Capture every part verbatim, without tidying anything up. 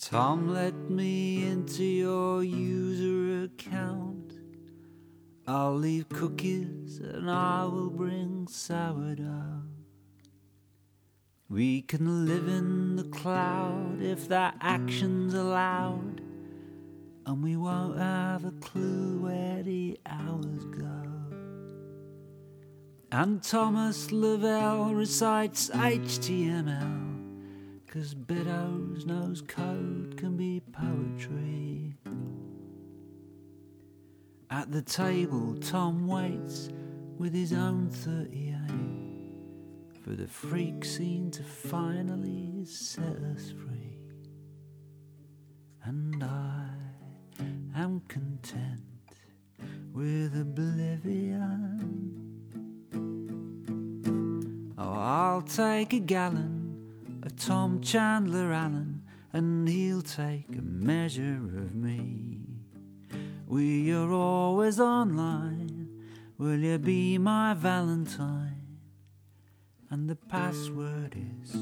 Tom, let me into your user account. I'll leave cookies and I will bring sourdough. We can live in the cloud if that action's allowed, and we won't have a clue where the hours go. And Thomas Lavelle recites H T M L, 'cause Beddoes knows code can be poetry. At the table Tom waits with his own thirty-eight for the freak scene to finally set us free. And I am content with oblivion. Oh, I'll take a gallon of Tom Chandler Allen, and he'll take a measure of me. We are always online, will you be my Valentine? And the password is,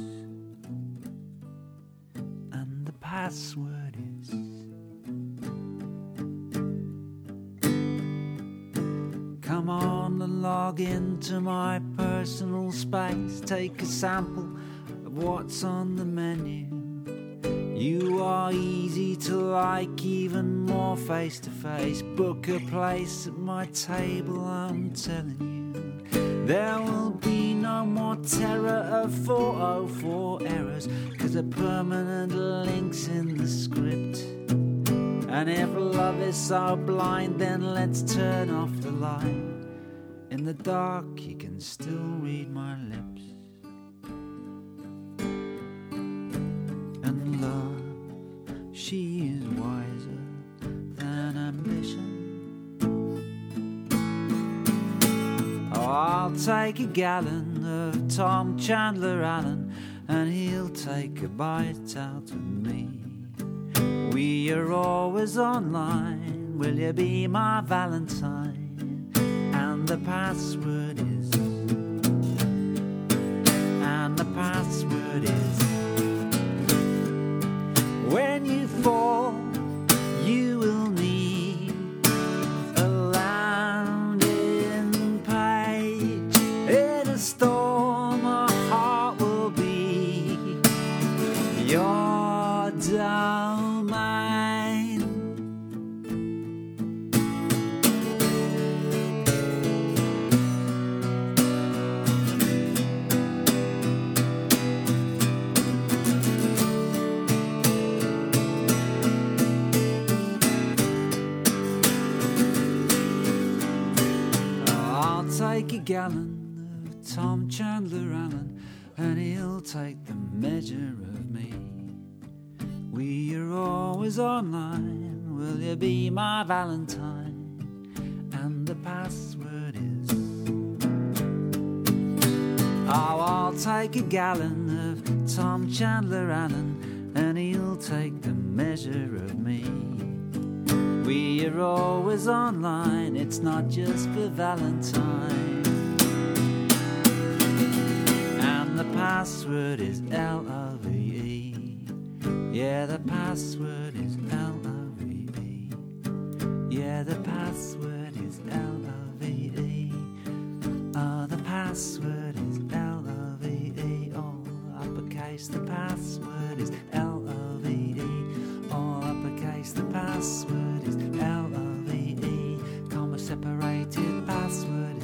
and the password is. Come on and log into my personal space. Take a sample of what's on the menu. You are easy to like, even more face to face. Book a place at my table, I'm telling you. There will be no more terror of four oh four errors, 'cause a permanent link's in the script. And if love is so blind, then let's turn off the light. In the dark you can still read my lips. And love, she is wiser than ambition. Oh, I'll take a gallon of Tom Chandler Allen, and he'll take a bite out of me. We are always online, will you be my Valentine? And the password is, and the password is, when you fall, you will need a landing page. In a storm, a heart will be your domain. I'll take a gallon of Tom Chandler Allen, and he'll take the measure of me. We are always online, will you be my Valentine? And the password is, oh, I'll take a gallon of Tom Chandler Allen, and he'll take the measure of me. We are always online, it's not just for Valentine. And the password is L O V E. Yeah, the password is L O V E. Yeah, the password is L O V E. Oh, the password is L O V E. All uppercase, the password is L O V E. All uppercase, the password is L O V E. Comma separated, password